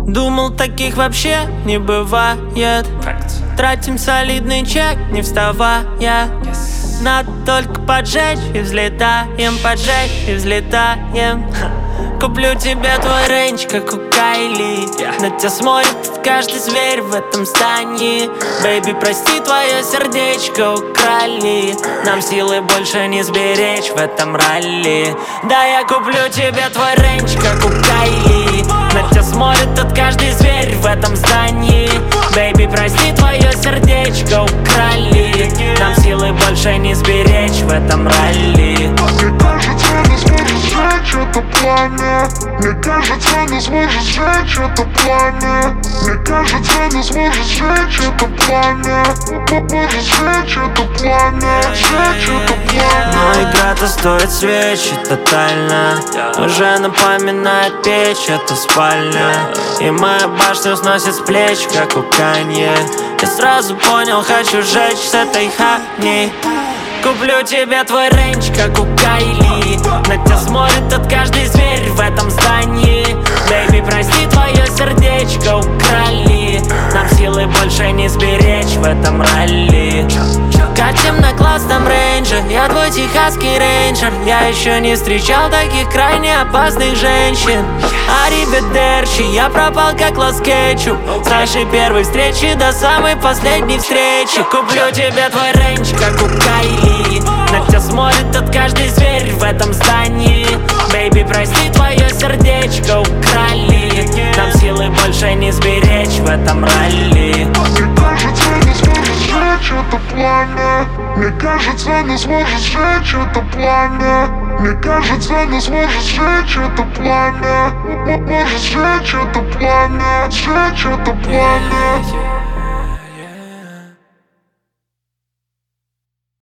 Думал, таких вообще не бывает. Тратим солидный чек, не вставая. Надо только поджечь и взлетаем, поджечь и взлетаем. Куплю тебе твой рейндж, как у Кайли. На тебя смотрит каждый зверь в этом здании. Бэйби, прости, твое сердечко украли. Нам силы больше не сберечь в этом ралли. Да, я куплю тебе твой рейндж, как у Кайли. На тебя смотрит каждый зверь в этом здании. Бэйби, прости, твое сердечко украли. Нам силы больше не сберечь в этом ралли. Мне кажется, не сможешь сжечь это пламя. Мне кажется, не сможешь сжечь это пламя. Мне кажется, не сможешь сжечь это пламя. Можешь сжечь это пламя, сжечь это пламя. Но игра-то стоит свечи тотально. Уже напоминает печь, это спальня. И моя башня сносит с плеч, как у Канье. Я сразу понял, хочу жечь с этой хани. Куплю тебе твой рейндж, как у Кайли. На тебя смотрит каждый зверь в этом здании. Бэйби, прости, твое сердечко украли. Нам силы больше не сберечь в этом ралли. Катим на классном рейнже, я твой техасский рейнджер. Я еще не встречал таких крайне опасных женщин. Ариведерчи, я пропал как Лас Кетчуп. С нашей первой встречи до самой последней встречи. Куплю тебе твой рейндж, как у Кайли. На тебя смотрит каждый зверь в этом здании. Бэйби, прости, твое сердечко украли. Нам силы больше не сберечь в этом ралли. Мне кажется, не сможешь сжечь это пламя. Мне кажется, не сможешь сжечь это пламя. Мне кажется, не сможешь сжечь это пламя. Можешь сжечь это пламя, сжечь это пламя.